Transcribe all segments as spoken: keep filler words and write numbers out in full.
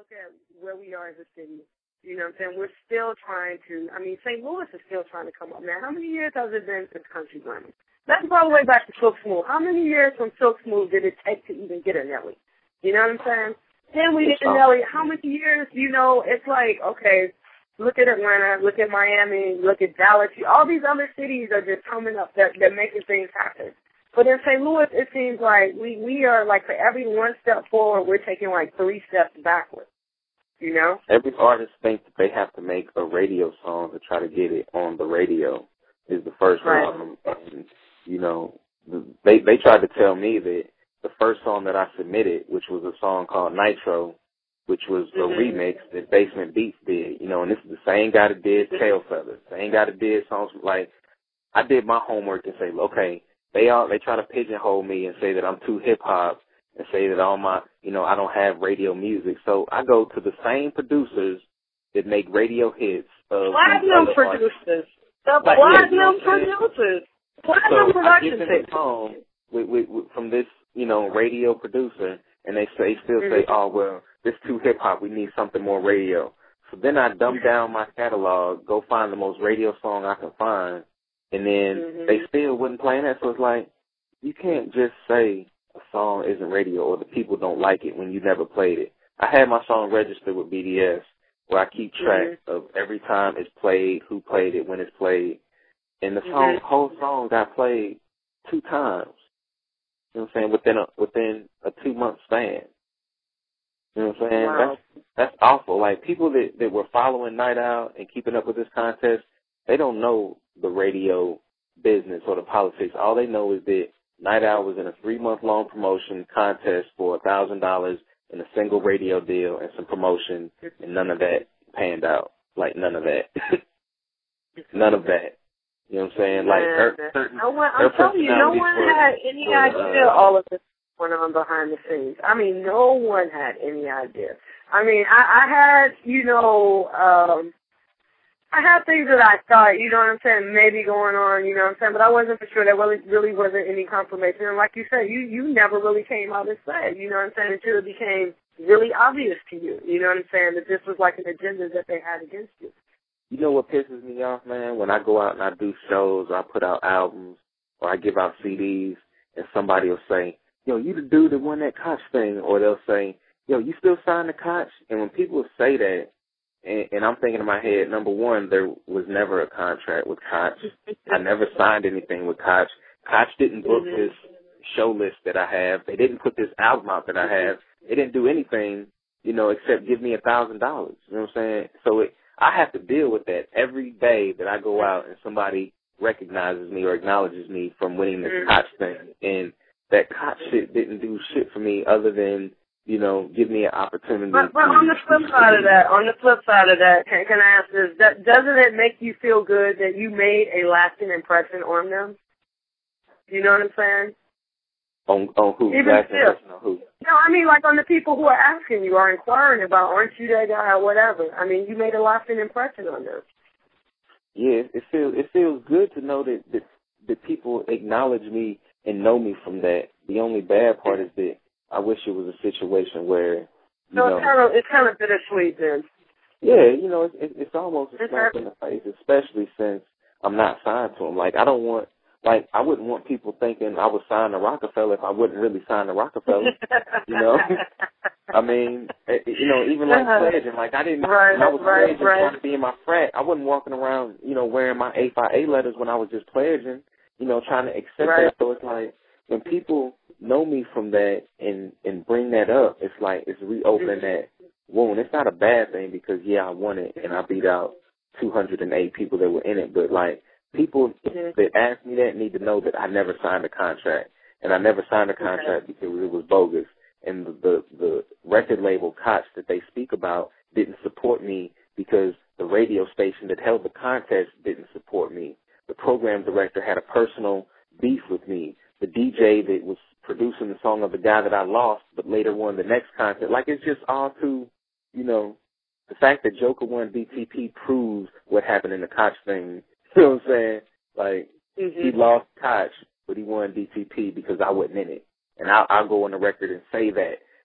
look at where we are as a city. You know what I'm saying? We're still trying to, I mean, Saint Louis is still trying to come up. Now, how many years has it been since Country Grammy? Let's go all the way back to Silk Smooth. How many years from Silk Smooth did it take to even get a Nelly? You know what I'm saying? Then we get a Nelly. How many years, you know, it's like, okay, look at Atlanta, look at Miami, look at Dallas. All these other cities are just coming up that, that making things happen. But in Saint Louis, it seems like we, we are, like, for every one step forward, we're taking, like, three steps backwards. You know? Every artist thinks that they have to make a radio song to try to get it on the radio is the first right. problem. And, you know, they they tried to tell me that the first song that I submitted, which was a song called Nitro, which was a mm-hmm. remix that Basement Beats did, you know, and this is the same guy that did Tail Feathers, same guy that did songs like, I did my homework and say, okay, they all, they try to pigeonhole me and say that I'm too hip-hop and say that all my, you know, I don't have radio music. So I go to the same producers that make radio hits. Of Platinum producers. The like, platinum yeah, you know producers. Platinum so production. I get them a song with, with, with, from this, you know, radio producer, and they say, still mm-hmm. say, oh, well, this too hip-hop. We need something more radio. So then I dumb down my catalog, go find the most radio song I can find, and then mm-hmm. they still wouldn't play that. So it's like, you can't just say a song isn't radio or the people don't like it when you never played it. I had my song registered with B D S where I keep track mm-hmm. of every time it's played, who played it, when it's played. And the song, mm-hmm. whole song got played two times. You know what I'm saying? Within a, within a two-month span. You know what I'm saying? Wow. That's, that's awful. Like, people that, that were following Night Owl and keeping up with this contest, they don't know the radio business or the politics. All they know is that Night Owl was in a three-month-long promotion contest for one thousand dollars and a single radio deal and some promotion, and none of that panned out. Like, none of that. None of that. You know what I'm saying? Like, her, certain, no one, I'm telling you, no one were, had any were, idea uh, all of this went on behind the scenes. I mean, no one had any idea. I mean, I, I had, you know, um, I had things that I thought, you know what I'm saying, maybe going on, you know what I'm saying, but I wasn't for sure. There really, really wasn't any confirmation. And like you said, you, you never really came out and said, you know what I'm saying, until it became really obvious to you, you know what I'm saying, that this was like an agenda that they had against you. You know what pisses me off, man? When I go out and I do shows or I put out albums or I give out C Ds and somebody will say, yo, you the dude that won that Koch thing. Or they'll say, yo, you still signed to Koch? And when people say that, and, and I'm thinking in my head, number one, there was never a contract with Koch. I never signed anything with Koch. Koch didn't book mm-hmm. this show list that I have. They didn't put this album out that I have. They didn't do anything, you know, except give me a thousand dollars. You know what I'm saying? So it, I have to deal with that every day that I go out and somebody recognizes me or acknowledges me from winning this Koch thing. And that Koch shit didn't do shit for me other than, you know, give me an opportunity. But, but on the flip side of that, on the flip side of that, can, can I ask this, that, doesn't it make you feel good that you made a lasting impression on them? You know what I'm saying? On, on who? Even still. On who? No, I mean, like on the people who are asking you or inquiring about, aren't you that guy or whatever. I mean, you made a lasting impression on them. Yeah, it feels it feels good to know that, that that people acknowledge me and know me from that. The only bad part is that I wish it was a situation where, you so know. it's kind of, it's kind of bittersweet then. Yeah, you know, it's, it's almost a slap in the face, especially since I'm not signed to them. Like, I don't want, like, I wouldn't want people thinking I was signed to Rockefeller if I wouldn't really sign to Rockefeller, you know? I mean, you know, even like pledging, like I didn't, right, when I was right, pledging right. trying to be in my frat, I wasn't walking around, you know, wearing my A five A letters when I was just pledging, you know, trying to accept right. that. So it's like, when people know me from that and, and bring that up, it's like, it's reopening mm-hmm. that wound. It's not a bad thing because, yeah, I won it and I beat out two hundred eight people that were in it, but like, people that ask me that need to know that I never signed a contract, and I never signed a contract because it was bogus. And the, the the record label Koch that they speak about didn't support me because the radio station that held the contest didn't support me. The program director had a personal beef with me. The D J that was producing the song of the guy that I lost but later won the next contest. Like, it's just all too, you know, the fact that Joker won D T P proves what happened in the Koch thing. You know what I'm saying? Like, mm-hmm. he lost Koch, but he won D T P because I wasn't in it. And I'll, I'll go on the record and say that.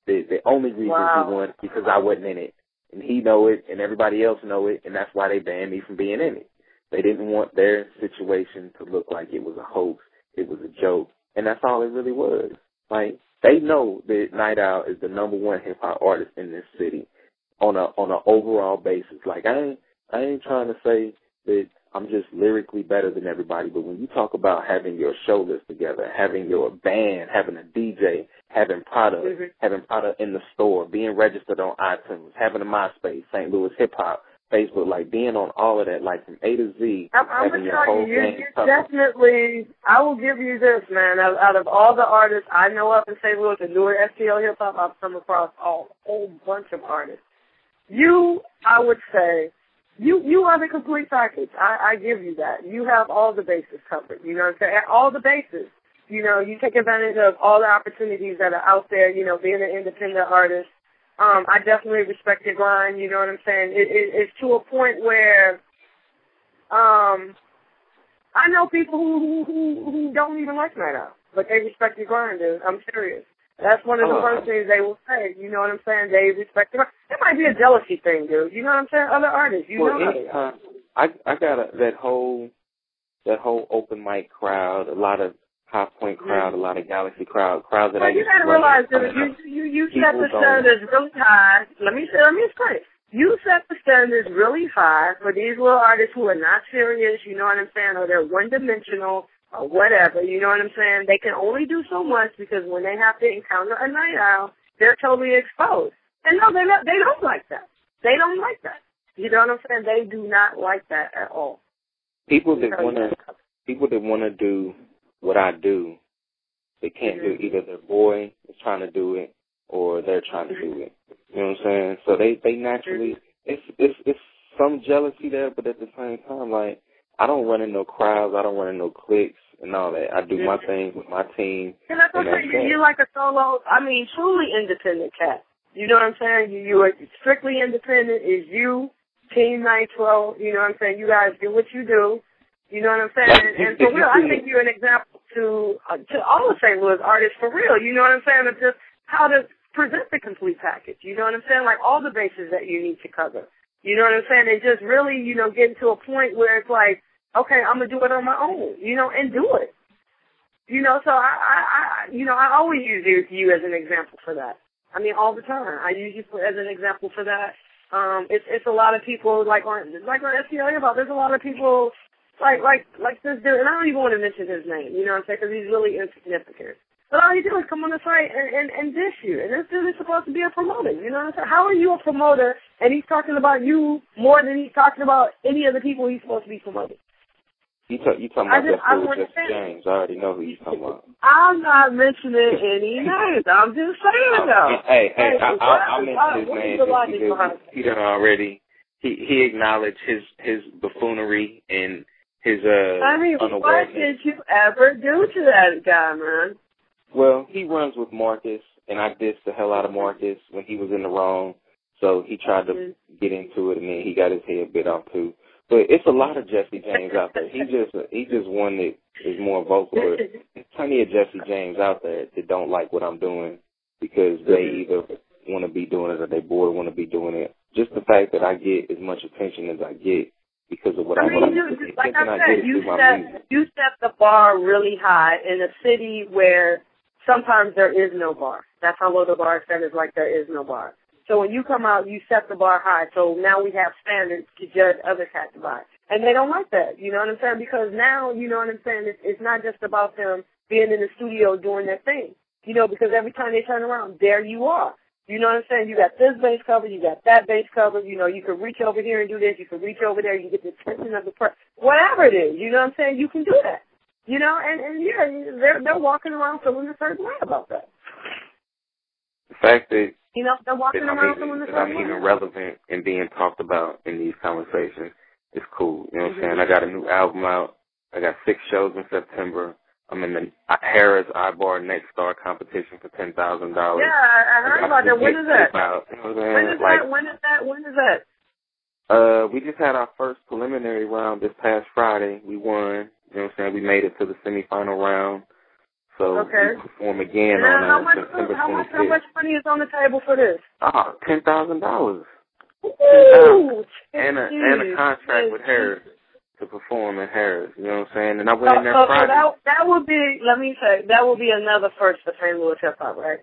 The the only reason wow. he won is because I wasn't in it. And he know it, and everybody else know it, and that's why they banned me from being in it. They didn't want their situation to look like it was a hoax, it was a joke, and that's all it really was. Like, they know that Night Owl is the number one hip-hop artist in this city on a on an overall basis. Like, I ain't, I ain't trying to say that I'm just lyrically better than everybody, but when you talk about having your show list together, having your band, having a D J, having product, mm-hmm. having product in the store, being registered on iTunes, having a MySpace, Saint Louis Hip Hop, Facebook, like being on all of that, like from A to Z, I'm, I'm having gonna your tell whole you, you, game you covered. definitely, I will give you this, man. Out, out of all the artists I know up in Saint Louis, the newer S T L hip hop, I've come across a whole bunch of artists. You, I would say, you you are the complete package. I, I give you that. You have all the bases covered. You know what I'm saying? All the bases. You know, you take advantage of all the opportunities that are out there, you know, being an independent artist. Um, I definitely respect your grind, you know what I'm saying? It, it, it's to a point where um, I know people who, who, who don't even like Night Owl, but they respect your grind, dude. I'm serious. That's one of the Oh. first things they will say, you know what I'm saying? They respect your grind. It might be a jealousy thing, dude. You know what I'm saying? Other artists, you well, know anytime, I, I got a, that whole that whole open mic crowd, a lot of High Point crowd, mm-hmm. a lot of Galaxy crowd, crowd that well, I used you gotta to realize, run dude, you, you, you People set the standards really high. Let me say, let me explain. You set the standards really high for these little artists who are not serious, you know what I'm saying, or they're one-dimensional or whatever, you know what I'm saying? They can only do so much because when they have to encounter a Night Owl, they're totally exposed. And no, they not, they don't like that. They don't like that. You know what I'm saying? They do not like that at all. People that want to, people that want to do what I do, they can't mm-hmm. do either their boy is trying to do it or they're trying to do it. You know what I'm saying? So they, they naturally, mm-hmm. it's, it's, it's some jealousy there, but at the same time, like, I don't run in no crowds, I don't run in no cliques and all that. I do mm-hmm. my thing with my team. And that's what I'm saying. You're like a solo, I mean, truly independent cat. You know what I'm saying? You, you are strictly independent. Is you, Team Nitro, you know what I'm saying? You guys do what you do. You know what I'm saying? And, and for real, I think you're an example to uh, to all the Saint Louis artists for real. You know what I'm saying? Of just how to present the complete package. You know what I'm saying? Like all the bases that you need to cover. You know what I'm saying? And just really, you know, getting to a point where it's like, okay, I'm gonna do it on my own. You know, and do it. You know, so I, I, I you know, I always use you as an example for that. I mean, all the time. I use you for, as an example for that. Um, it's it's a lot of people like on like on S T L about. There's a lot of people. Like, like, like this dude, and I don't even want to mention his name, you know what I'm saying, because he's really insignificant. But all he do is come on the site and, and, and dish you. And this dude is supposed to be a promoter, you know what I'm saying? How are you a promoter and he's talking about you more than he's talking about any of the people he's supposed to be promoting? You, talk, you talking about that dude, Jesse James. I already know who you're talking about. I'm not mentioning any names. I'm just saying, though. Hey, hey, I, I, I'll mention his name just because he done already, he, he acknowledged his, his buffoonery and his, uh, I mean, what did you ever do to that guy, man? Well, he runs with Marcus, and I dissed the hell out of Marcus when he was in the wrong, so he tried to mm-hmm. get into it, and then he got his head bit off, too. But it's a lot of Jesse James out there. He just he just one that is more vocal. There's plenty of Jesse James out there that don't like what I'm doing because they either want to be doing it or they bored want to be doing it. Just the fact that I get as much attention as I get because of what I, I mean, what you, I'm like I, I said, you set, you set the bar really high in a city where sometimes there is no bar. That's how low the bar set is, like there is no bar. So when you come out, you set the bar high. So now we have standards to judge other cats by. And they don't like that, you know what I'm saying? Because now, you know what I'm saying, it's, it's not just about them being in the studio doing their thing. You know, because every time they turn around, there you are. You know what I'm saying? You got this base covered, you got that base covered. You know, you can reach over here and do this. You can reach over there. You can get the attention of the person. Whatever it is, you know what I'm saying? You can do that. You know, and, and yeah, they're, they're walking around feeling a certain way about that. The fact that, you know, they're walking that around I'm, feeling even, a that I'm certain way. even relevant and being talked about in these conversations is cool. You know what mm-hmm. I'm saying? I got a new album out. I got six shows in September. I'm in the Harris iBar Next Star competition for ten thousand dollars. Yeah, I, I heard I about that. When is that? Out, you know what when is like, that? When is that? When is that? Uh, we just had our first preliminary round this past Friday. We won. You know what I'm saying? We made it to the semifinal round. So okay. we perform again and on how uh, much, September how much, twenty-fifth. how much money is on the table for this? Ah, ten thousand dollars. Ooh, and a and a contract with Harris to perform in Harris. You know what I'm saying? And I went so, in there so, Friday. So that that would be. Let me say that would be another first for Saint Louis hip hop, right?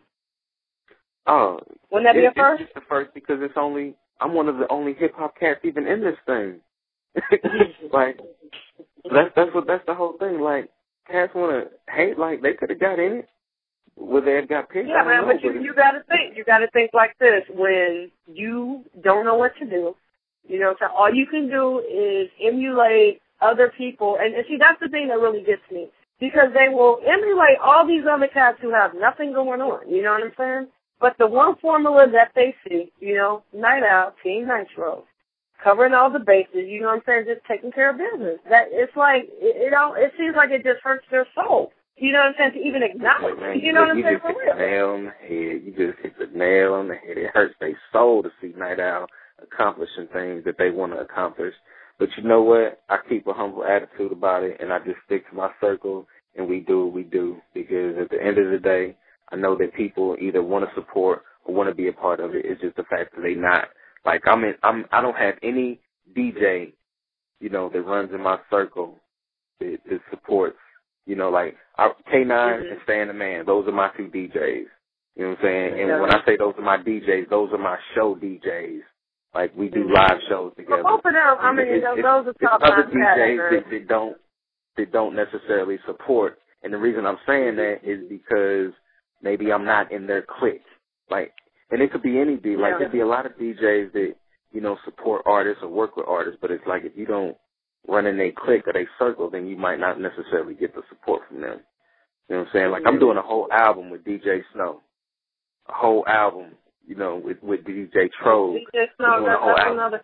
Oh, wouldn't that be it, a first? It's the first because it's only I'm one of the only hip hop cats even in this thing. Like that's that's what that's the whole thing. Like cats want to hate, like they could have got in it. Would they have got picked? Yeah, man, know, but you you got to think. You got to think like this: when you don't know what to do, you know, so all you can do is emulate other people, and, and see that's the thing that really gets me because they will emulate all these other cats who have nothing going on. You know what I'm saying? But the one formula that they see, you know, Night Out, Team Nitro, covering all the bases, you know what I'm saying, just taking care of business. That it's like it, it all. It seems like it just hurts their soul. You know what I'm saying? To even acknowledge. Man, you know what I'm you saying? just For hit real. the nail on the head. You just hit the nail on the head. It hurts their soul to see Night Owl accomplishing things that they want to accomplish. But you know what? I keep a humble attitude about it, and I just stick to my circle, and we do what we do. Because at the end of the day, I know that people either want to support or want to be a part of it. It's just the fact that they not. Like, I'm in, I'm, I don't have any D J, you know, that runs in my circle that, that supports. You know, like K nine mm-hmm. and Stan the Man, those are my two D Js. You know what I'm saying? And yeah. when I say those are my D Js, those are my show D Js. Like we do mm-hmm. live shows together. Well, both of them, I mean, it's, those, it's, those are top it's other notch D Js cats, that, that don't that don't necessarily support. And the reason I'm saying that is because maybe I'm not in their clique. Like, and it could be any D. Like yeah. there'd be a lot of D Js that you know support artists or work with artists, but it's like if you don't run in their clique or their circle, then you might not necessarily get the support from them. You know what I'm saying? Like, I'm doing a whole album with D J Snow. A whole album, you know, with, with D J Troll. D J Snow, doing that, a whole that's album. another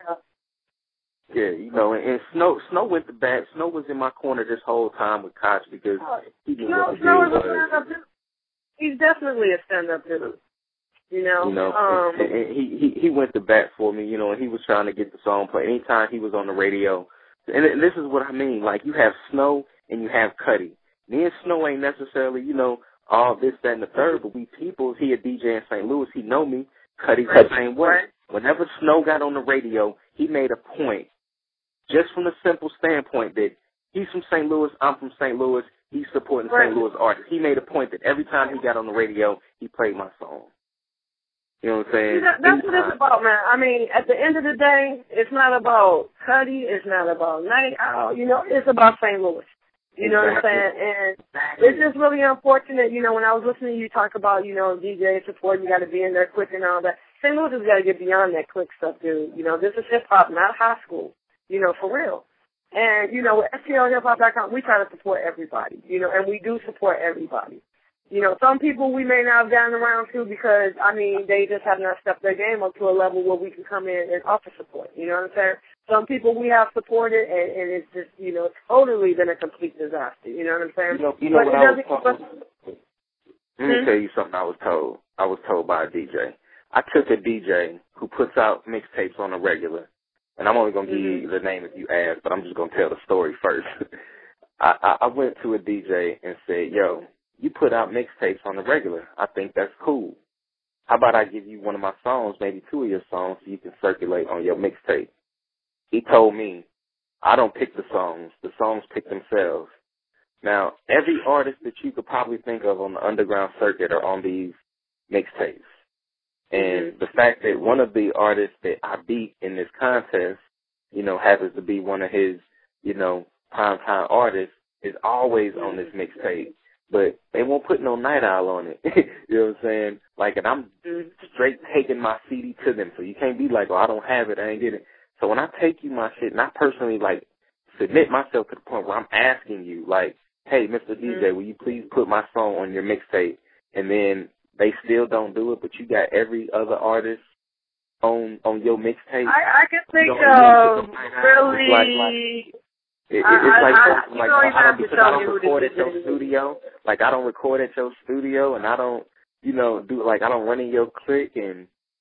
Yeah, you know, and, and Snow Snow went the back. Snow was in my corner this whole time with Koch because he knew Snow, what the Snow deal is a was. stand-up dude. He's definitely a stand-up dude. You know? You know, um, and, and he, he, he went to bat for me, you know, and he was trying to get the song played. Anytime he was on the radio, and, and this is what I mean, like, you have Snow and you have Cuddy. Me and Snow ain't necessarily, you know, all this, that, and the third, but we people, he a D J in Saint Louis, he know me, Cuddy's the same way. right. Whenever Snow got on the radio, he made a point, just from the simple standpoint that he's from Saint Louis, I'm from Saint Louis, he's supporting right. Saint Louis artists. He made a point that every time he got on the radio, he played my song. You know what I'm saying? See, that, that's what it's about, man. I mean, at the end of the day, it's not about Cuddy, it's not about Night Owl, you know, it's about Saint Louis. You know exactly. what I'm saying? And it's just really unfortunate, you know, when I was listening to you talk about, you know, D J support, you got to be in there quick and all that. Saint Louis has got to get beyond that quick stuff, dude. You know, this is hip-hop, not high school, you know, for real. And, you know, with S T L hip hop dot com, we try to support everybody, you know, and we do support everybody. You know, some people we may not have gotten around to because, I mean, they just have not stepped their game up to a level where we can come in and offer support. You know what I'm saying? Some people we have supported, and, and it's just, you know, totally been a complete disaster. You know what I'm saying? You know, you know but what I was told? but, Let me hmm? tell you something I was told. I was told by a D J. I took a D J who puts out mixtapes on a regular, and I'm only going to give mm-hmm. you the name if you ask, but I'm just going to tell the story first. I, I, I went to a D J and said, yo, you put out mixtapes on the regular. I think that's cool. How about I give you one of my songs, maybe two of your songs, so you can circulate on your mixtape? He told me, I don't pick the songs. The songs pick themselves. Now, every artist that you could probably think of on the underground circuit are on these mixtapes. And mm-hmm. the fact that one of the artists that I beat in this contest, you know, happens to be one of his, you know, primetime artists, is always mm-hmm. on this mixtape. But they won't put no Night Owl on it. You know what I'm saying? Like, and I'm straight taking my C D to them. So you can't be like, oh, I don't have it, I ain't get it. So when I take you my shit, and I personally, like, submit myself to the point where I'm asking you, like, hey, Mister D J, mm-hmm. will you please put my song on your mixtape? And then they still don't do it, but you got every other artist on on your mixtape. I, I can think you know, of really... Like, like, It, it, it's I, like, I, like I, I don't, because I don't record at your studio. Like, I don't record at your studio, and I don't, you know, do, like, I don't run in your clique, and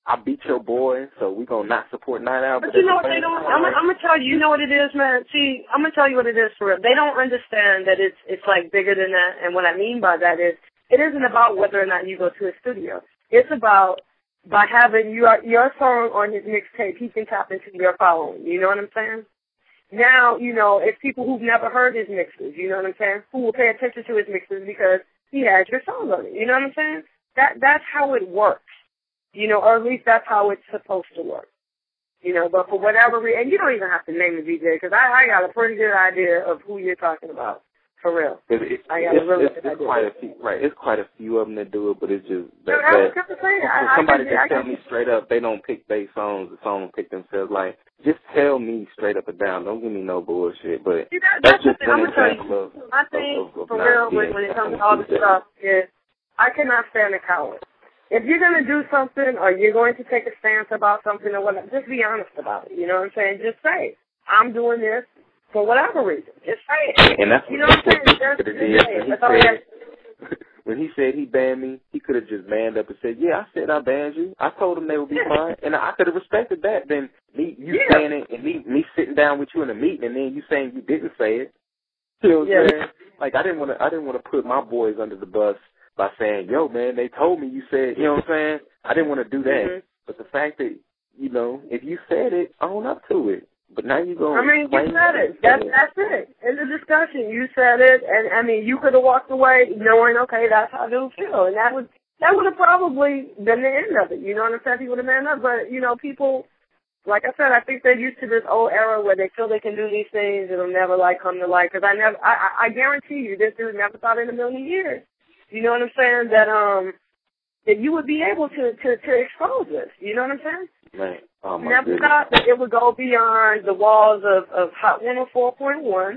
I beat your boy, so we gonna not support Night Owl. But, but you know what they don't, I'm, I'm gonna tell you, you know what it is, man? See, I'm gonna tell you what it is for real. They don't understand that it's, it's like bigger than that, and what I mean by that is, it isn't about whether or not you go to a studio. It's about, by having your, your song on his mixtape, he can tap into your following. You know what I'm saying? Now, you know, it's people who've never heard his mixes, you know what I'm saying, who will pay attention to his mixes because he has your song on it. You know what I'm saying? That That's how it works. You know, or at least that's how it's supposed to work. You know, but for whatever reason, and you don't even have to name the D J, because I, I got a pretty good idea of who you're talking about, for real. It, it, I got it's, a really it's, good it's idea. Quite a few, right, it's quite a few of them that do it, but it's just that, I was that gonna say, I, somebody I, I, just I, tell I, me straight up they don't pick their songs, the song will pick themselves. Like, just tell me straight up and down. Don't give me no bullshit, but See, that, that's, that's just one I'm gonna example of, I think, of, of, of for real, when, when it comes to all this stuff, is I cannot stand a coward. If you're going to do something or you're going to take a stance about something or whatever, just be honest about it. You know what I'm saying? Just say, I'm doing this for whatever reason. Just say it. And that's you know what I'm saying? Just, just say it. That's all you have to. When he said he banned me, he could have just manned up and said, yeah, I said I banned you. I told him they would be fine. And I could have respected that than me, you yeah. saying it and me, me sitting down with you in a meeting and then you saying you didn't say it. You know what I'm yeah. saying? Like, I didn't want to, I didn't want to put my boys under the bus by saying, yo, man, they told me you said, you know what I'm saying? I didn't want to do that. Mm-hmm. But the fact that, you know, if you said it, own up to it. But now you go. I mean, you said it. That, that's it. In the discussion, you said it, and I mean, you could have walked away knowing, okay, that's how dudes feel, and that would that would have probably been the end of it. You know what I'm saying? He would have been up, but you know, people, like I said, I think they're used to this old era where they feel they can do these things, it'll never like come to light. Because I never, I, I guarantee you, this dude never thought in a million years. You know what I'm saying? That um, that you would be able to to to expose this. You know what I'm saying? Man. Oh, my Never goodness. thought that it would go beyond the walls of, of Hot one oh four point one.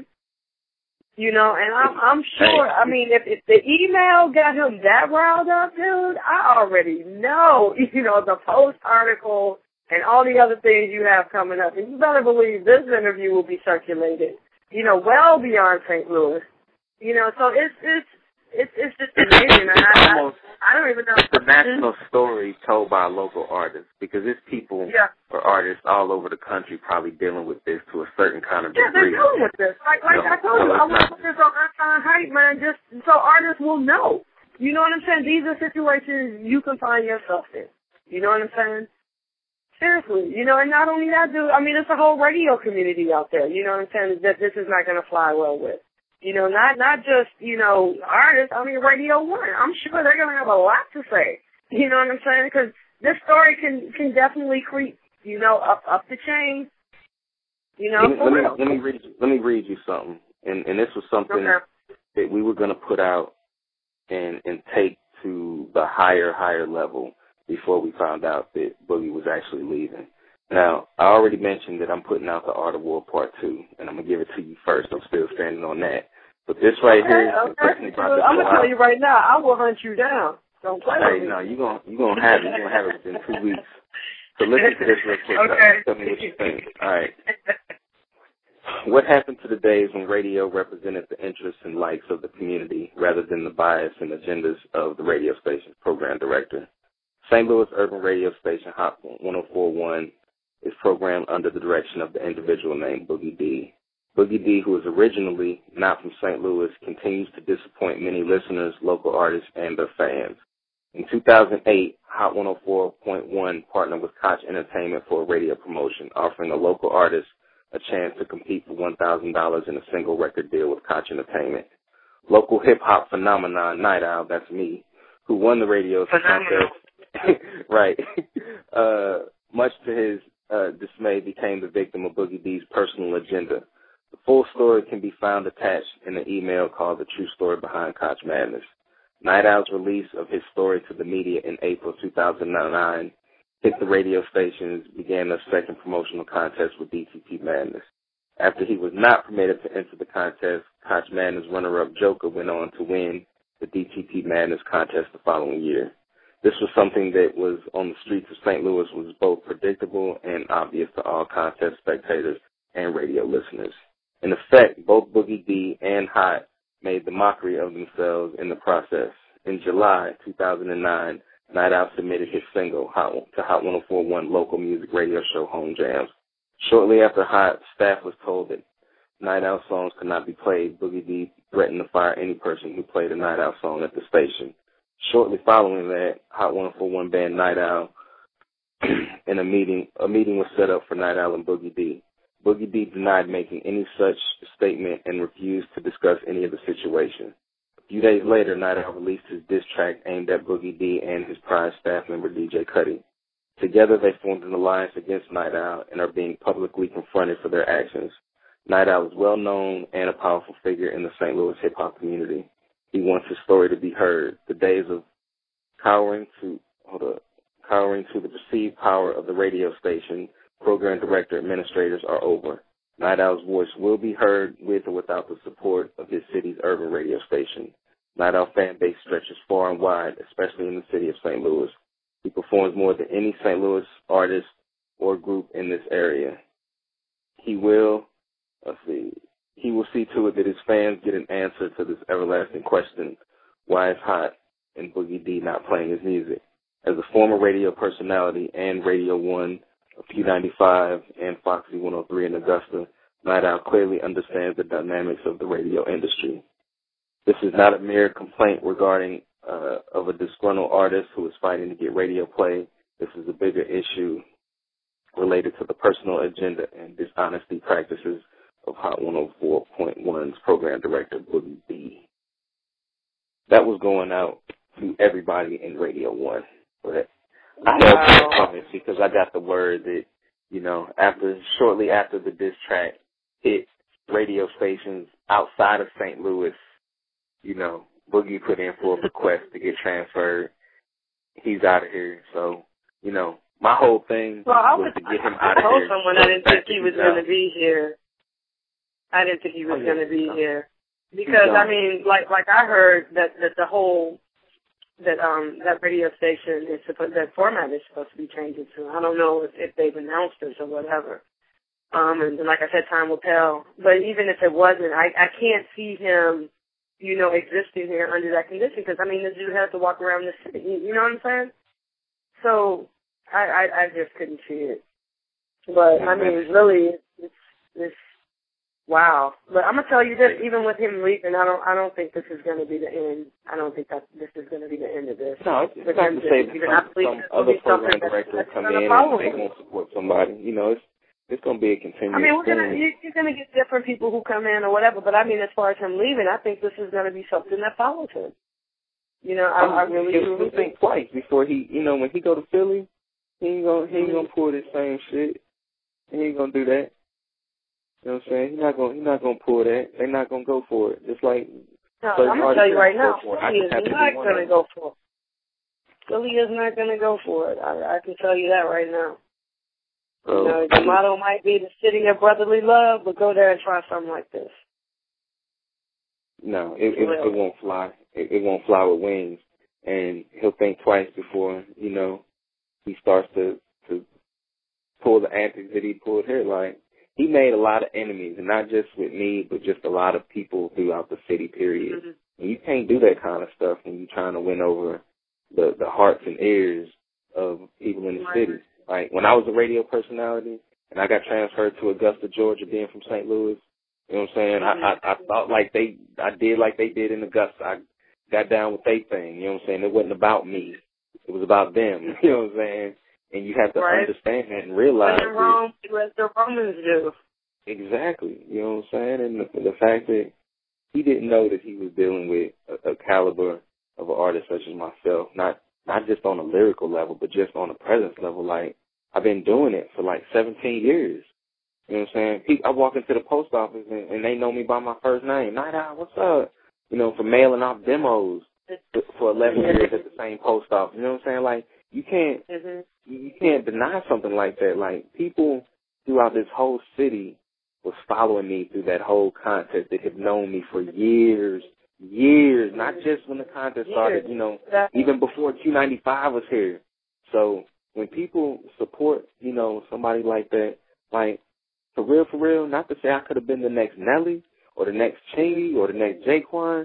You know, and I'm I'm sure, I mean, if, if the email got him that riled up, dude, I already know, you know, the Post article and all the other things you have coming up. And you better believe this interview will be circulated, you know, well beyond Saint Louis. You know, so it's, it's, it's, it's just amazing. And I, I, I don't even know. It's a national story told by a local artist because it's people yeah. or artists all over the country probably dealing with this to a certain kind of yeah, degree. Yeah, they're dealing with this. Like, like no, I told no, you, I want to not. put this on Unsigned Hype, man, just so artists will know. You know what I'm saying? These are situations you can find yourself in. You know what I'm saying? Seriously. You know, and not only that, dude, I mean, it's a whole radio community out there. You know what I'm saying? That this is not going to fly well with. You know, not not just, you know, artists, I mean, Radio One. I'm sure they're going to have a lot to say. You know what I'm saying? Because this story can, can definitely creep, you know, up up the chain. You know, let me, for let me, real. let me read let me read you something. And and this was something Okay. that we were going to put out and and take to the higher higher level before we found out that Boogie was actually leaving. Now, I already mentioned that I'm putting out the Art of War Part Two, and I'm going to give it to you first. I'm still standing on that. But this right okay, here, okay. I'm going to tell you right now, I will hunt you down. Don't play hey, with me. no, you're going you gonna have it. You're going to have it within two weeks. So listen to this real quick. Okay. Tell me what you think. All right. What happened to the days when radio represented the interests and likes of the community rather than the bias and agendas of the radio station's program director? Saint Louis Urban Radio Station, Hot one oh four point one, is programmed under the direction of the individual named Boogie D. Boogie D, who is originally not from Saint Louis, continues to disappoint many listeners, local artists, and their fans. In two thousand eight, Hot one oh four point one partnered with Koch Entertainment for a radio promotion, offering a local artist a chance to compete for one thousand dollars in a single record deal with Koch Entertainment. Local hip-hop phenomenon Night Owl, that's me, who won the radio contest, right, uh, much to his uh, dismay, became the victim of Boogie D's personal agenda. The full story can be found attached in an email called The True Story Behind Koch Madness. Night Owl's release of his story to the media in April two thousand nine hit the radio stations, began a second promotional contest with D T P Madness. After he was not permitted to enter the contest, Koch Madness runner-up Joker went on to win the D T P Madness contest the following year. This was something that was on the streets of Saint Louis was both predictable and obvious to all contest spectators and radio listeners. In effect, both Boogie D and Hot made the mockery of themselves in the process. In July two thousand nine, Night Owl submitted his single Hot, to Hot one oh four point one local music radio show Home Jams. Shortly after Hot, staff was told that Night Owl songs could not be played. Boogie D threatened to fire any person who played a Night Owl song at the station. Shortly following that, Hot one oh four point one banned Night Owl, and a meeting a meeting was set up for Night Owl and Boogie D. Boogie D denied making any such statement and refused to discuss any of the situation. A few days later, Night Owl released his diss track aimed at Boogie D and his prior staff member D J Cuddy. Together, they formed an alliance against Night Owl and are being publicly confronted for their actions. Night Owl is well known and a powerful figure in the Saint Louis hip-hop community. He wants his story to be heard. The days of cowering to hold up, cowering to the perceived power of the radio station, program director, administrators are over. Night Owl's voice will be heard with or without the support of his city's urban radio station. Night Owl fan base stretches far and wide, especially in the city of Saint Louis. He performs more than any Saint Louis artist or group in this area. He will, let's see, he will see to it that his fans get an answer to this everlasting question: why is Hot and Boogie D not playing his music? As a former radio personality and Radio One, Q ninety-five, and Foxy one oh three in Augusta, Night Owl clearly understands the dynamics of the radio industry. This is not a mere complaint regarding uh, of a disgruntled artist who is fighting to get radio play. This is a bigger issue related to the personal agenda and dishonesty practices of Hot one oh four point one's program director, Boogie D. That was going out to everybody in Radio One. But I have no comments because I got the word that, you know, after shortly after the diss track hit radio stations outside of Saint Louis, you know, Boogie put in for a request to get transferred. He's out of here. So, you know, my whole thing well, I was was, to get him I, out of I told here. someone I didn't think he was going to be here. I didn't think he was oh, yeah. going to be here. Because, I mean, like like I heard that, that the whole, that um that radio station is supposed, that format is supposed to be changing soon. I don't know if, if they've announced this or whatever. Um, and, and like I said, time will tell. But even if it wasn't, I, I can't see him, you know, existing here under that condition because, I mean, this dude has to walk around the city. You know what I'm saying? So I, I, I just couldn't see it. But, I mean, really, it's, it's, wow. But I'm gonna tell you this: even with him leaving, I don't, I don't think this is going to be the end. I don't think that this is going to be the end of this. No, it's not to say that some, some other program director come in and they won't support somebody. You know, it's it's going to be a continuous. I mean, we're gonna thing. you, you're going to get different people who come in or whatever. But I mean, as far as him leaving, I think this is going to be something that follows him. You know, I, I really do. He'll think twice before he, you know, when he go to Philly, he ain't gonna he ain't gonna pull this same shit. He ain't gonna do that. You know what I'm saying? He's not gonna he's not gonna pull that. They're not gonna go for it. Just like no, I'm gonna tell you right now, Philly is not to gonna go for it. Philly is not gonna go for it. I, I can tell you that right now. So, you know, the motto might be the city of brotherly love, but go there and try something like this. No, it it, it won't fly. It, it won't fly with wings, and he'll think twice before you know he starts to to pull the antics that he pulled here. Like, he made a lot of enemies, and not just with me, but just a lot of people throughout the city, period. Mm-hmm. And you can't do that kind of stuff when you're trying to win over the, the hearts and ears of people in the right. city. Like, when I was a radio personality and I got transferred to Augusta, Georgia, being from Saint Louis, you know what I'm saying? Mm-hmm. I, I, I thought like they, I did like they did in Augusta. I got down with their thing, you know what I'm saying? It wasn't about me. It was about them, you know what I'm saying? And you have to right. understand that and realize that. Wrong, as the Romans do. Exactly. You know what I'm saying? And the, the fact that he didn't know that he was dealing with a, a caliber of an artist such as myself, not not just on a lyrical level, but just on a presence level. Like, I've been doing it for like seventeen years. You know what I'm saying? People, I walk into the post office and, and they know me by my first name. Night Owl, what's up? You know, for mailing off demos for eleven years at the same post office. You know what I'm saying? Like, you can't mm-hmm. you can't deny something like that. Like, people throughout this whole city was following me through that whole contest. They have known me for years, years, not just when the contest started, you know, even before Q ninety-five was here. So when people support, you know, somebody like that, like, for real, for real, not to say I could have been the next Nelly or the next Chingy or the next Jaquan,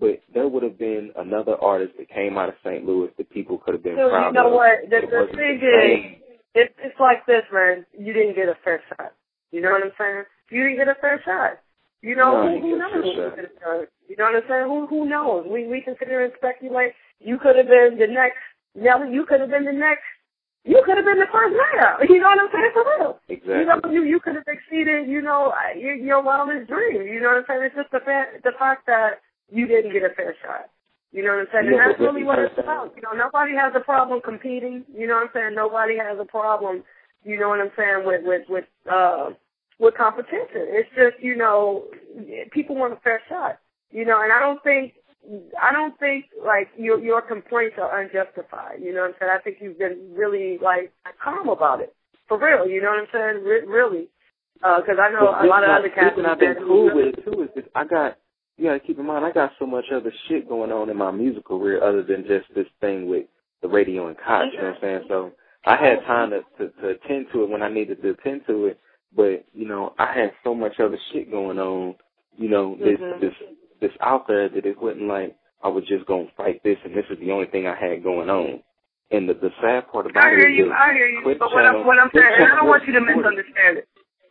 but there would have been another artist that came out of Saint Louis that people could have been so proud of. You know of. what? The, the thing is, it's, it's like this, man. You didn't get a fair shot. You know what I'm saying? You didn't get a fair shot. You know, no, who, who knows what you could have done? You know what I'm saying? Who who knows? We we can sit here and speculate. You could have been the next Nelly. You could have been the next. You could have been the first mayor. You know what I'm saying? For real. Exactly. You know, you you could have exceeded. You know, your, your wildest dream. You know what I'm saying? It's just the fact the fact that you didn't get a fair shot. You know what I'm saying? And that's really what it's about. You know, nobody has a problem competing. You know what I'm saying? Nobody has a problem. You know what I'm saying? With with with uh. with competition. It's just, you know, people want a fair shot. You know, and I don't think, I don't think, like, your your complaints are unjustified. You know what I'm saying? I think you've been really, like, calm about it. For real, you know what I'm saying? Re- really. Because uh, I know well, a lot of other cats. I've been cool with it, too, is that I got, you got to keep in mind, I got so much other shit going on in my musical career other than just this thing with the radio and Koch, you know what I'm saying? So I had time to, to, to attend to it when I needed to attend to it. But, you know, I had so much other shit going on, you know, this mm-hmm. this this out there that it wasn't like I was just going to fight this and this is the only thing I had going on. And the, the sad part about I hear it is you, I hear you. But what I'm, what I'm saying, and I don't want you to misunderstand it.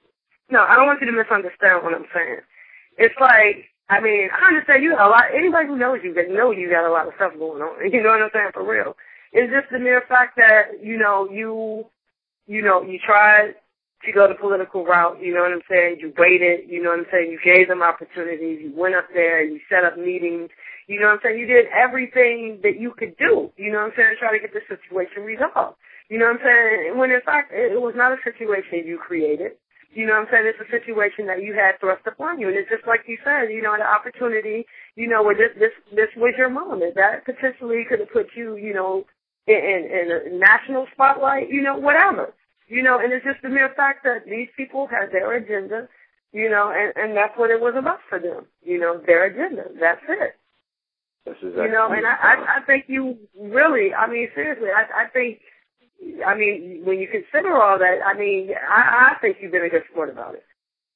No, I don't want you to misunderstand what I'm saying. It's like, I mean, I understand you got a lot, anybody who knows you, they know you got a lot of stuff going on. You know what I'm saying? For real. It's just the mere fact that, you know, you, you know, you tried to go the political route, you know what I'm saying? You waited, you know what I'm saying? You gave them opportunities. You went up there. You set up meetings. You know what I'm saying? You did everything that you could do, you know what I'm saying, to try to get the situation resolved. You know what I'm saying? When, in fact, it was not a situation you created. You know what I'm saying? It's a situation that you had thrust upon you. And it's just like you said, you know, the opportunity, you know, where this, this, this was your moment. That potentially could have put you, you know, in, in, in a national spotlight, you know, whatever. You know, and it's just the mere fact that these people had their agenda, you know, and, and that's what it was about for them. You know, their agenda. That's it. That's exactly. You know, and I, I, I think you really, I mean, seriously, I, I think, I mean, when you consider all that, I mean, I, I think you've been a good sport about it.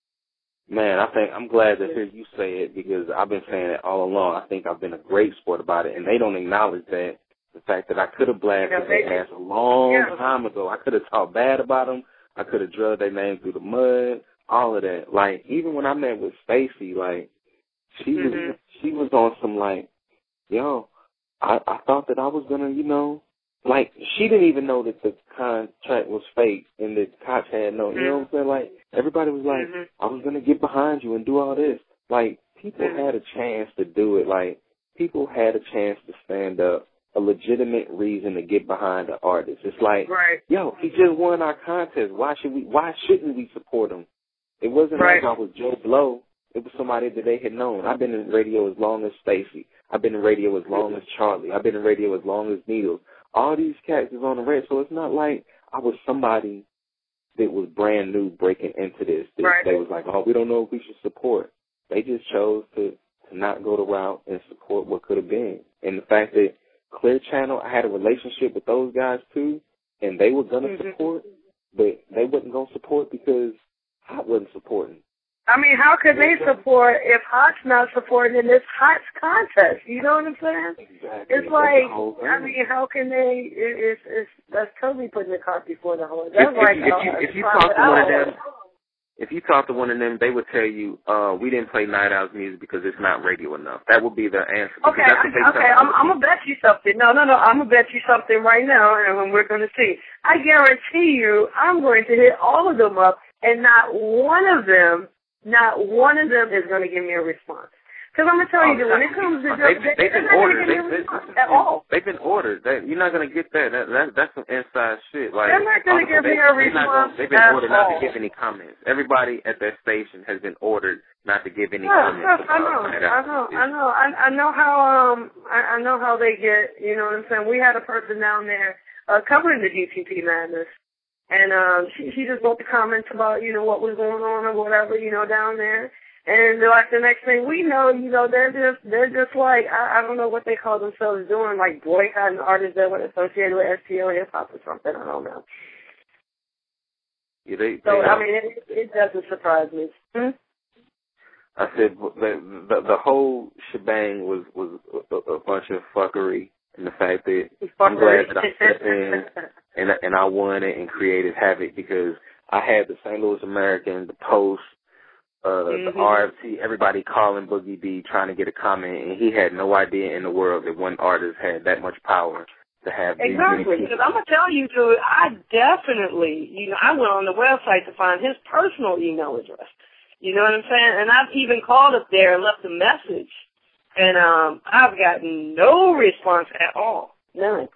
Man, I think I'm glad to hear you say it because I've been saying it all along. I think I've been a great sport about it, and they don't acknowledge that. The fact that I could have blasted yeah, their ass a long yeah. time ago. I could have talked bad about them. I could have drugged their name through the mud. All of that. Like even when I met with Stacey, like she mm-hmm. was she was on some like, yo, I, I thought that I was gonna, you know, like she didn't even know that the contract was fake and that Koch had no, mm-hmm. you know what I'm saying? Like everybody was like, mm-hmm. I was gonna get behind you and do all this. Like people mm-hmm. had a chance to do it. Like people had a chance to stand up. A legitimate reason to get behind the artist. It's like, right. yo, he just won our contest. Why should we? Why shouldn't we support him? It wasn't right. like I was Joe Blow. It was somebody that they had known. I've been in radio as long as Stacey. I've been in radio as long as Charlie. I've been in radio as long as Needles. All these cats is on the radio, so it's not like I was somebody that was brand new breaking into this. That right. They was like, oh, we don't know if we should support. They just chose to, to not go the route and support what could have been. And the fact that Clear Channel, I had a relationship with those guys too, and they were gonna mm-hmm. support, but they wasn't gonna support because Hot wasn't supporting. I mean, how could they support if Hot's not supporting in this Hot's contest? You know what I'm saying? Exactly. It's like, I mean, how can they? It, it's it's that's totally putting the cart before the horse. That's if, like if, if you, if you talk to one of them. If you talk to one of them, they would tell you, uh, we didn't play Night Owl's music because it's not radio enough. That would be the answer. Okay, that's what okay, I'm, I'm going to bet you something. No, no, no, I'm going to bet you something right now, and we're going to see. I guarantee you I'm going to hit all of them up, and not one of them, not one of them is going to give me a response. Because I'm going to tell you, that when it comes to they've, just, they've, they've been ordered. They, they, at all. They've been ordered. They, you're not going to get that. that, that that's some inside shit. Like, they're not going to give they, me a response. They've been ordered all. not to give any comments. Everybody at that station has been ordered not to give any yeah, comments. Yeah, I know, I know, I know, I, I know how um I, I know how they get. You know what I'm saying? We had a person down there uh, covering the G T P madness. And um, she, she just wrote the comments about, you know, what was going on or whatever, you know, down there. And like the next thing we know, you know, they're just they're just like I, I don't know what they call themselves doing, like boycotting artists that were associated with S T L hip hop or something. I don't know. Yeah, they, so they, I mean, it, it doesn't surprise me. Hmm? I said the, the the whole shebang was was a, a bunch of fuckery, and the fact that I'm glad that I stepped in and and I won it and created havoc, because I had the Saint Louis American, the Post, uh, mm-hmm. the R F T, everybody calling Boogie B trying to get a comment, and he had no idea in the world that one artist had that much power to have. Exactly, because I'm gonna tell you, dude, I definitely, you know, I went on the website to find his personal email address. You know what I'm saying? And I've even called up there and left a message, and um, I've gotten no response at all. None.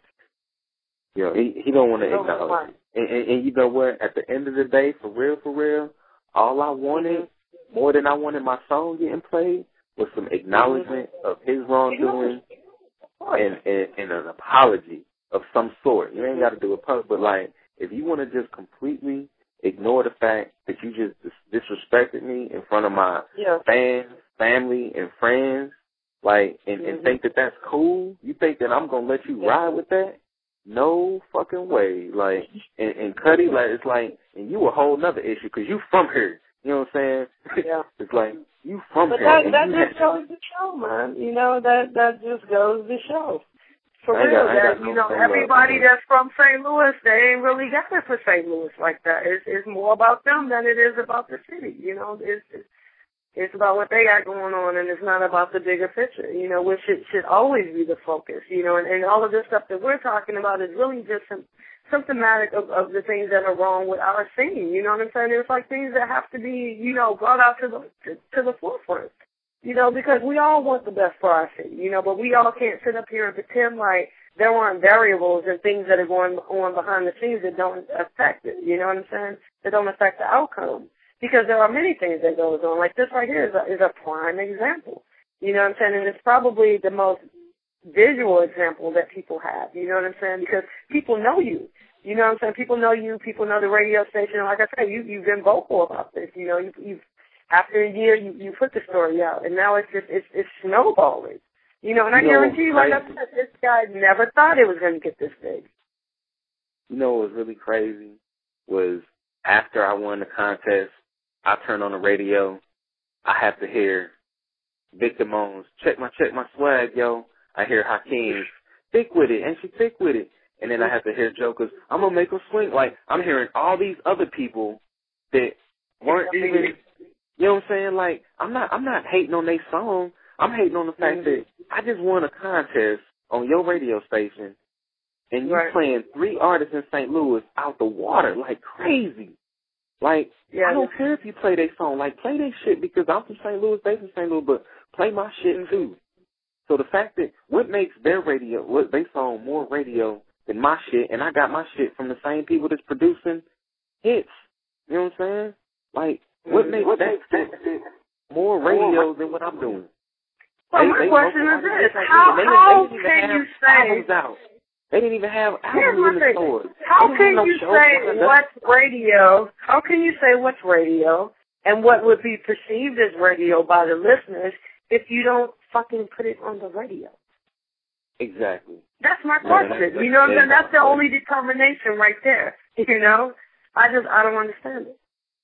Yo, he he don't want to no acknowledge it. And, and, and you know what? At the end of the day, for real, for real, all I wanted, mm-hmm. more than I wanted my song getting played, was some acknowledgement mm-hmm. of his wrongdoing and, and, and an apology of some sort. You ain't got to do a post, but like, if you want to just completely ignore the fact that you just dis- disrespected me in front of my yeah. fans, family, and friends, like, and, mm-hmm. and think that that's cool? You think that I'm gonna let you ride with that? No fucking way. Like, and, and Cuddy, like, it's like, and you a whole nother issue because you from here. You know what I'm saying? Yeah. It's like, you from but here. But that, that just goes to show, man. You know, that, that just goes to show. For real, got, that, you know, everybody love, that's from Saint Louis, they ain't really got it for Saint Louis like that. It's, it's more about them than it is about the city, you know. It's, it's it's about what they got going on, and it's not about the bigger picture, you know, which should, should always be the focus, you know. And, and all of this stuff that we're talking about is really just some, symptomatic of, of the things that are wrong with our scene, you know what I'm saying? It's like things that have to be, you know, brought out to the to, to the forefront. You know, because we all want the best for our city, you know, but we all can't sit up here and pretend like there aren't variables and things that are going on behind the scenes that don't affect it, you know what I'm saying? That don't affect the outcome. Because there are many things that goes on. Like this right here is a, is a prime example, you know what I'm saying? And it's probably the most visual example that people have, you know what I'm saying? Because people know you. You know what I'm saying? People know you. People know the radio station. And like I said, you, you've been vocal about this. You know, you, you've after a year, you, you put the story out, and now it's just it's it's snowballing. You know, and I you know, guarantee you, like I said, this guy never thought it was going to get this big. You know what was really crazy was after I won the contest, I turned on the radio. I have to hear Victor Moans, check my check my swag, yo. I hear Hakeem, thick with it, and she thick with it. And then I have to hear Jokers, I'm going to make her swing. Like, I'm hearing all these other people that weren't even... You know what I'm saying? Like, I'm not I'm not hating on their song. I'm hating on the fact mm-hmm. that I just won a contest on your radio station, and you right. playing three artists in Saint Louis out the water like crazy. Like, yeah, I don't care if you play their song. Like, play their shit because I'm from Saint Louis, they from Saint Louis, but play my shit too. So the fact that what makes their radio, what they song more radio than my shit, and I got my shit from the same people that's producing hits. You know what I'm saying? Like, what makes what that shit more radio than what I'm doing? Well, they, my they question is this. How, they, how they can you say... Out. They didn't even have albums in the stores. How can no you say what's radio? How can you say what's radio and what would be perceived as radio by the listeners if you don't fucking put it on the radio? Exactly. That's my question. No, that's, you know what I'm saying? That's the only determination right there. You know? I just, I don't understand it.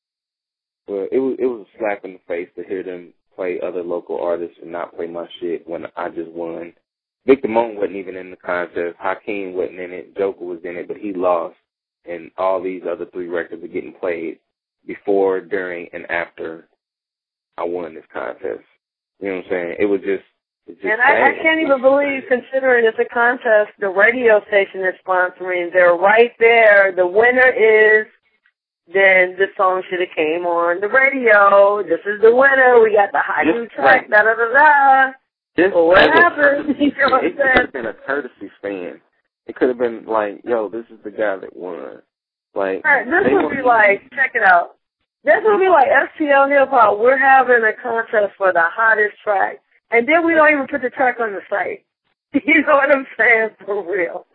Well, it was it was a slap in the face to hear them play other local artists and not play my shit when I just won. Victor Moan wasn't even in the contest. Hakeem wasn't in it. Joker was in it, but he lost. And all these other three records are getting played before, during, and after I won this contest. You know what I'm saying? It was just, it's just and I, I can't even believe, considering it's a contest, the radio station is sponsoring. They're right there. The winner is... Then the song should have came on the radio. This is the winner. We got the high new track. Da da da da. This well, what happened? You know what it could have been a courtesy stand. It could have been like, yo, this is the guy that won. Like, right, this would be like, check it out. This would be like S T L Hip Hop. We're having a contest for the hottest track, and then we don't even put the track on the site. You know what I'm saying? For real.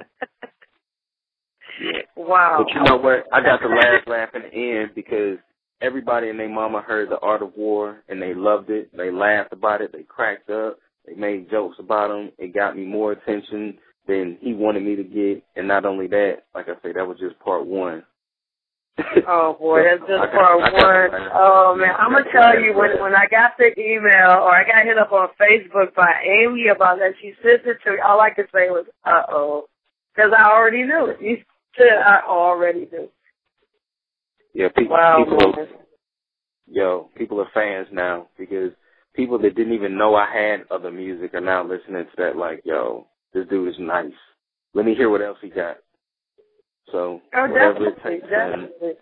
Yeah. Wow. But you know what? I got the last laugh in the end because everybody and their mama heard The Art of War and they loved it. They laughed about it. They cracked up. They made jokes about him. It got me more attention than he wanted me to get. And not only that, like I said, that was just part one. Oh boy, that's just part one. Oh man, I'm gonna tell you when when I got the email or I got hit up on Facebook by Amy about that, she sent it to me. All I could say was, "Uh oh," because I already knew. You said I already knew. Yeah, people, wow, people are, yo, people are fans now because people that didn't even know I had other music are now listening to that. Like, yo, this dude is nice. Let me hear what else he got. So oh, whatever it definitely, takes, definitely. man,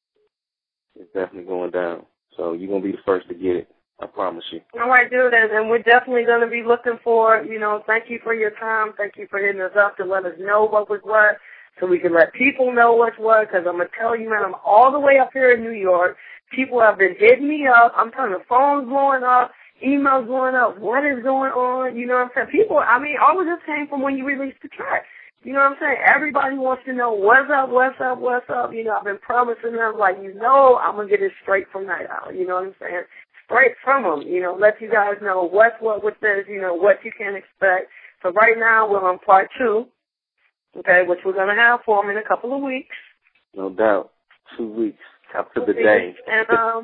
it's definitely going down. So you're going to be the first to get it. I promise you. All right, dude, and, and we're definitely going to be looking for, you know, thank you for your time. Thank you for hitting us up to let us know what was what so we can let people know what's what, because I'm going to tell you, man, I'm all the way up here in New York. People have been hitting me up. I'm telling you, the phone's blowing up, emails blowing up. What is going on? You know what I'm saying? People, I mean, all of this came from when you released the track. You know what I'm saying? Everybody wants to know what's up, what's up, what's up. You know, I've been promising them, like, you know, I'm going to get it straight from Night Owl. You know what I'm saying? Straight from them. You know, let you guys know what's what with this, you know, what you can expect. So right now we're on part two, okay, which we're going to have for them in a couple of weeks. No doubt. Two weeks after the day. And um,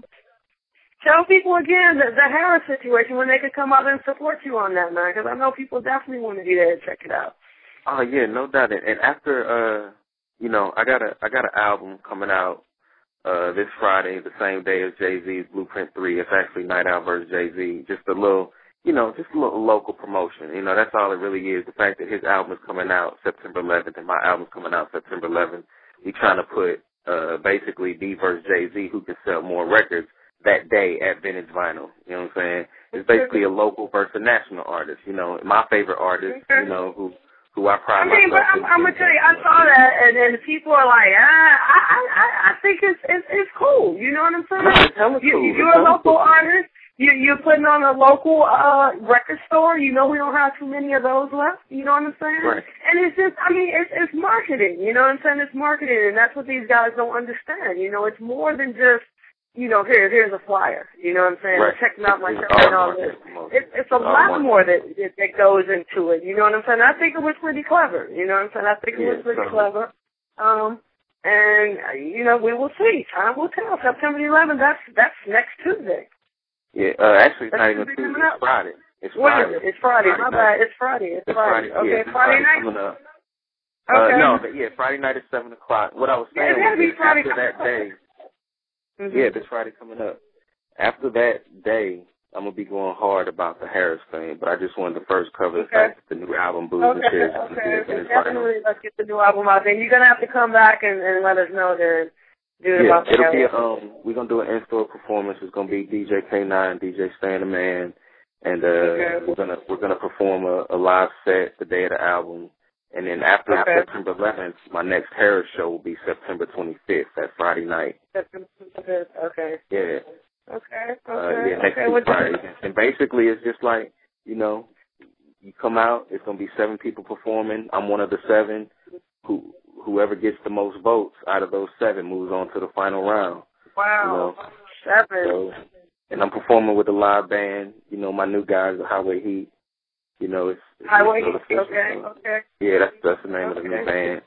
tell people again the, the Harris situation when they could come out and support you on that, man, because I know people definitely want to be there to check it out. Oh yeah, no doubt. And after, uh, you know, I got a I got an album coming out uh this Friday, the same day as Jay-Z's Blueprint three. It's actually Night Owl versus Jay-Z. Just a little, you know, just a little local promotion. You know, that's all it really is. The fact that his album is coming out September eleventh and my album's coming out September eleventh. We trying to put uh basically D versus Jay-Z, who can sell more records that day at Vintage Vinyl. You know what I'm saying? It's basically a local versus a national artist. You know, my favorite artist. You know who. Who I pride I mean, myself but I'm, in. I'm gonna tell you, I saw that, and then people are like, ah, I, I, I think it's, it's, it's cool. You know what I'm saying? No, it's hella you, cool. You're it's a local cool. artist. You, you're putting on a local uh record store. You know we don't have too many of those left. You know what I'm saying? Right. And it's just, I mean, it's, it's marketing. You know what I'm saying? It's marketing, and that's what these guys don't understand. You know, it's more than just, you know, here, here's a flyer. You know what I'm saying? Right. Check out my show all and all this. It, it's a lot more that, that that goes into it. You know what I'm saying? I think it was pretty clever. You know what I'm saying? I think it yeah, was pretty so. clever. Um, and uh, you know, we will see. Time will tell. September eleventh. That's that's next Tuesday. Yeah. Uh, actually, it's that's not even Tuesday. It's Friday. It's what Friday. Is it? It's Friday. Friday My night. bad. It's Friday. It's, it's Friday. Friday. Okay. Yeah, Friday, Friday night. Coming up. Okay. Uh, no, but yeah, Friday night is seven o'clock. What I was saying yeah, was Friday after that day. Mm-hmm. Yeah, this Friday coming up. After that day, I'm going to be going hard about the Harris thing, but I just wanted to first cover the okay. fact that the new album, Booze okay. and Tears, is okay. going to be in Definitely, let's get the new album out there. You're going to have to come back and, and let us know then. Dude, yeah, about the it'll Harris. be, um, we're going to do an in-store performance. It's going to be D J K nine, D J Stan the Man, and uh, okay. we're going to we're gonna perform a, a live set the day of the album. And then after okay. September eleventh, my next Harris show will be September twenty-fifth, that Friday night. September twenty-fifth, okay. Yeah. Okay, okay. Uh, yeah, next okay, week Friday. And basically it's just like, you know, you come out, it's going to be seven people performing. I'm one of the seven. Who Whoever gets the most votes out of those seven moves on to the final round. Wow, you know? seven. So, and I'm performing with a live band. You know, my new guys, the Highway Heat. You know, it's, it's Highway Heat. Okay, so, okay. Yeah, that's that's the name okay. of the new band.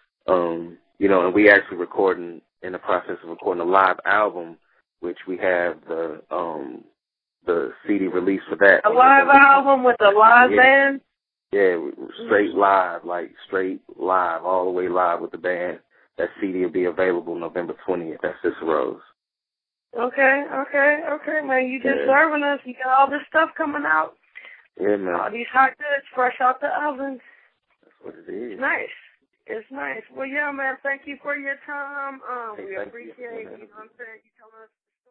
Um, you know, and we actually recording in the process of recording a live album, which we have the um the C D release for that. A live album with a live yeah. band? Yeah, straight live, like straight live, all the way live with the band. That C D will be available November twentieth at Cicero's. Okay, okay, okay, man. You just yeah. serving us. You got all this stuff coming out. Yeah, man. All these hot goods fresh out the oven. That's what it is. It's nice. It's nice. Well, yeah, man, thank you for your time. Um, hey, we appreciate you, you know what I'm saying, you telling us